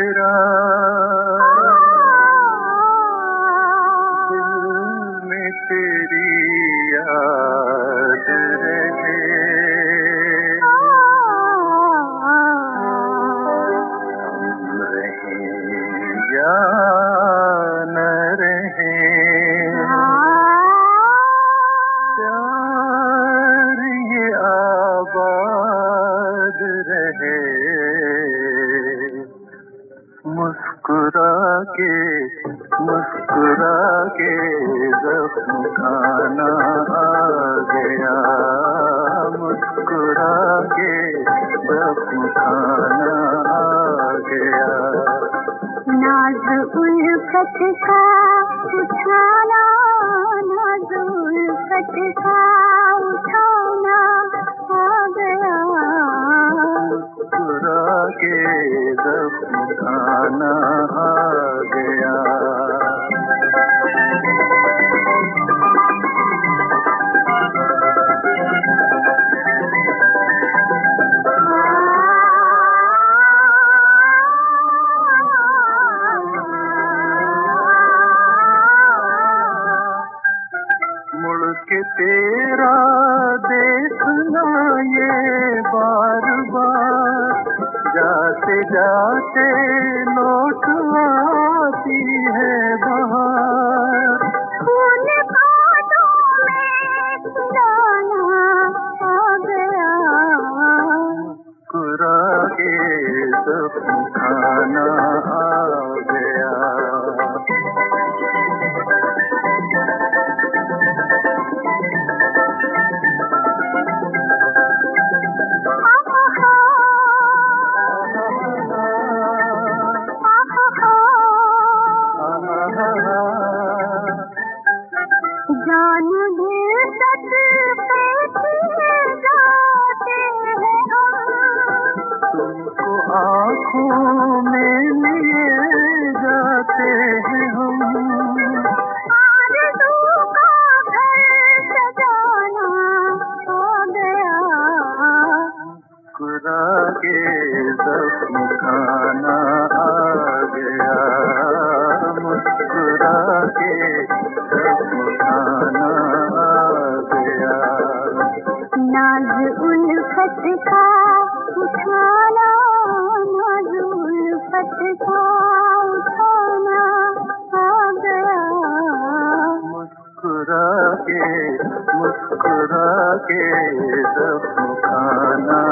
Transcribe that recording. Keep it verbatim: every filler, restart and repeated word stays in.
तेरा दिल में तेरी याद रहे, हम रहें या न रहें, प्यार ये आबाद रहे। मुस्कुरा के मुस्कुरा के ज़ख्म खाना आ गया, मुस्कुरा के ज़ख्म खाना आ गया। नाज़ उल्फत का उठाना, नाज़ उल्फत का उठाना आ गया, मुस्कुरा के ज़ख्म खाना आ गया। मुड़ के तेरा देखना ये बार बार, जाते जाते लौट आती है बहार। खून बादों में खिलाना आ गया, मुस्कुरा के ज़ख्म खाना आ गया। जान दिल सच पे जाते हैं हम, तुमको आँखों में लिए जाते हैं हम। आरज़ू का घर सजाना आ गया, मुस्कुरा के ज़ख्म खाना आ गया, मुस्कुरा के ज़ख्म खाना आ गया। नाज़ उल्फत का उठाना, नाज़ उल्फत का उठाना आ गया, मुस्कुरा के मुस्कुरा के ज़ख्म खाना